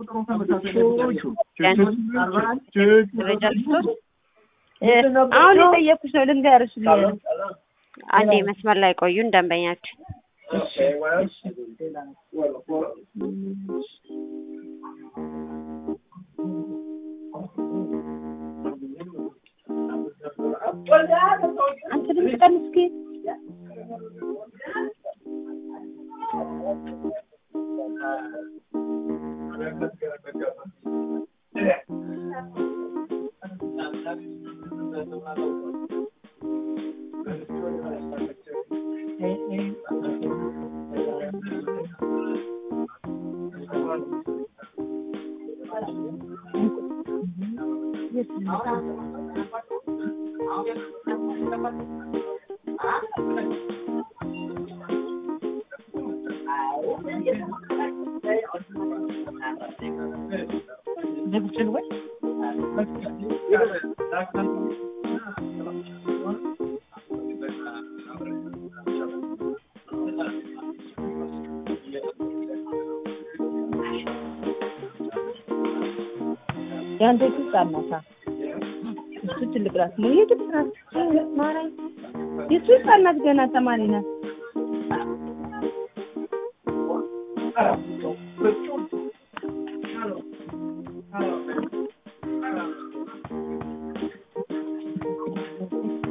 አሁን የጠየኩሽ ነው ልንገርሽ አንዴ መስመር ላይ ቆዩን ደንበኛችን አንተ ድምጽ ቀንስኪ ያንተ ትጻናታ እሱ ትልቅ ራስ ነው የትራስ ማራይ የሱ ጻናት ገና ተማሪ ናት